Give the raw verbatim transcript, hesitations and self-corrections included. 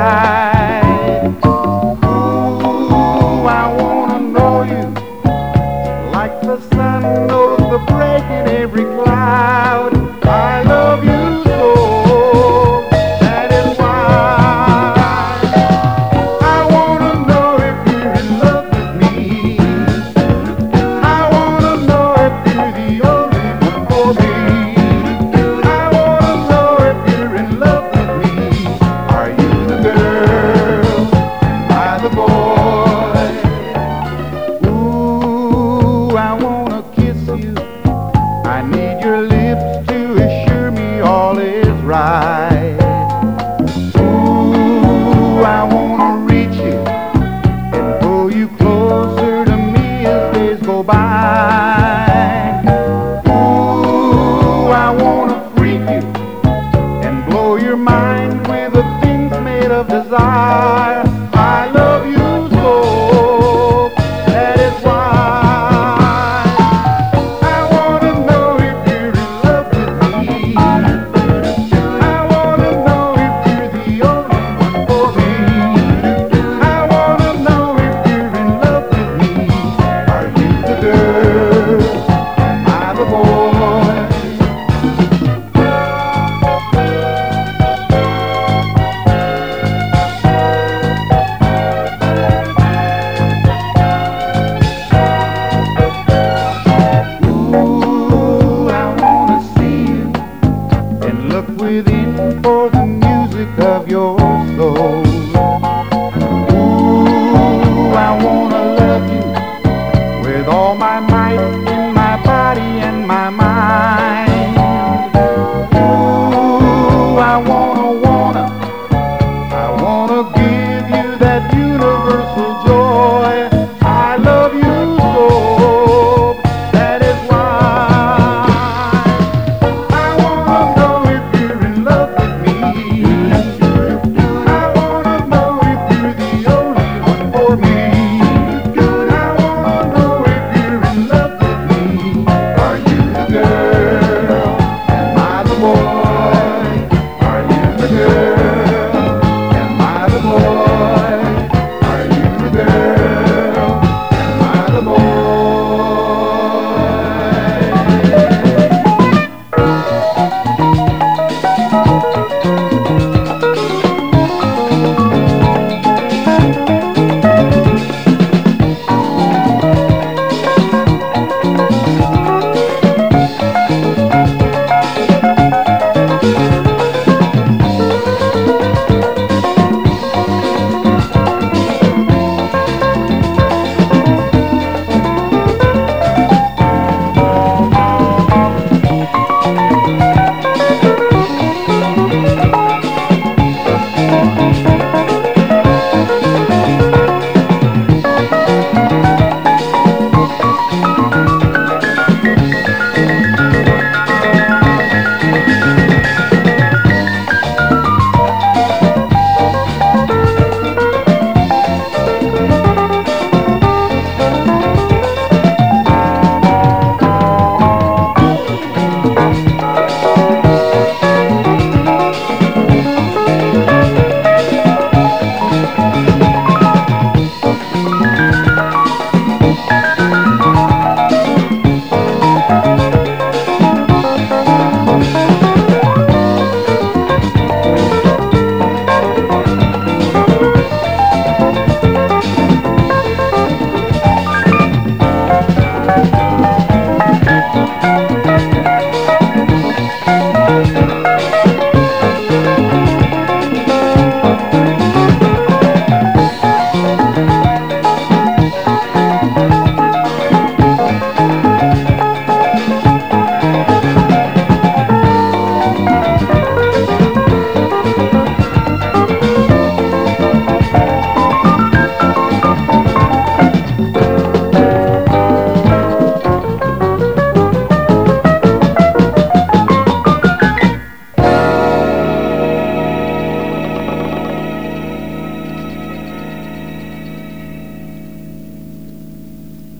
right. Ooh, I wanna know you like the sun knows the break in every cloud. I love you so, that is why I wanna know if you're in love with me. I wanna know if you're the only one for me. I wanna know if you're in love with me. Are you the girl? Am I the boy? Ooh, I wanna kiss you. I need your lips to assure me all is right. Ooh, I wanna reach you and pull you closer to me as days go by. Ooh, I wanna freak you and blow your mind with the things made of desire. I love you so, that is why I wanna know if you're in love with me. I wanna know if you're the only one for me. I wanna know if you're in love with me. Are you the girl? Am I the boy? Ooh, I wanna see you and look within for the music of your soul.